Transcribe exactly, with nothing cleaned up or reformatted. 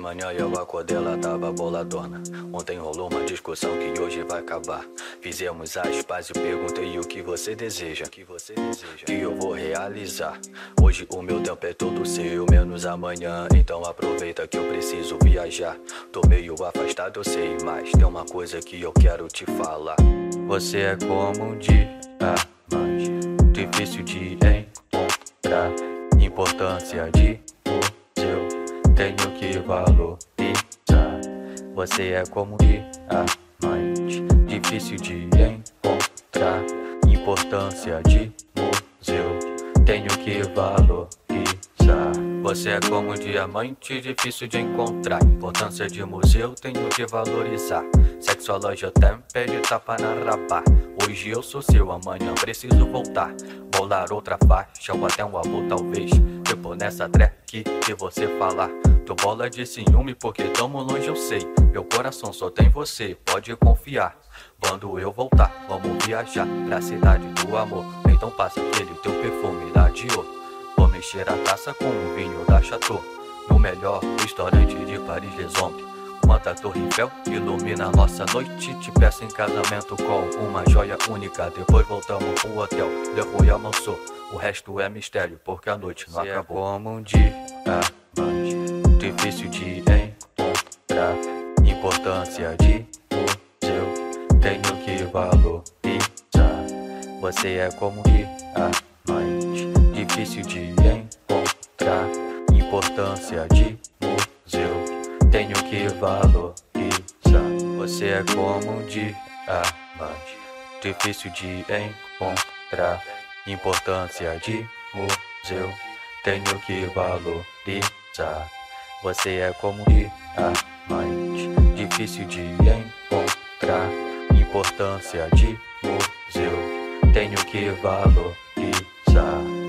manhã eu acordei, ela tava boladona. Ontem rolou uma discussão que hoje vai acabar. Fizemos as pazes e perguntei o que você deseja, o que você deseja, que eu vou realizar. Hoje o meu tempo é todo seu, menos amanhã. Então aproveita que eu preciso viajar. Tô meio afastado, eu sei, mas tem uma coisa que eu quero te falar. Você é como um diamante, difícil de encontrar. Importância de museu, tenho que valorizar. Você é como um diamante, difícil de encontrar. Importância de museu, tenho que valorizar. Você é como um diamante, difícil de encontrar. Importância de museu, tenho que valorizar. Sexologia até pede tapa na rabá. Hoje eu sou seu, amanhã preciso voltar. Bolar outra faixa ou até um amor talvez. Eu pôr nessa track que você falar. Tô bola de ciúme porque tamo longe eu sei. Meu coração só tem você, pode confiar. Quando eu voltar, vamos viajar pra cidade do amor. Então passa aquele teu perfume da Dior. Vou mexer a taça com o vinho da Chateau, no melhor restaurante de Paris Les Hommes. Quanta Torre Eiffel ilumina nossa noite. Te peço em casamento com uma joia única. Depois voltamos pro hotel Le Royal Mansou. O resto é mistério porque a noite não acabou. É como um diamante, difícil de encontrar. Importância de museu, tenho que valorizar. Você é como um diamante, difícil de encontrar. Importância de museu, tenho que valorizar. Você é como um diamante, difícil de encontrar. Importância de museu, tenho que valorizar. Você é como um diamante, difícil de encontrar. Importância de museu, tenho que valorizar.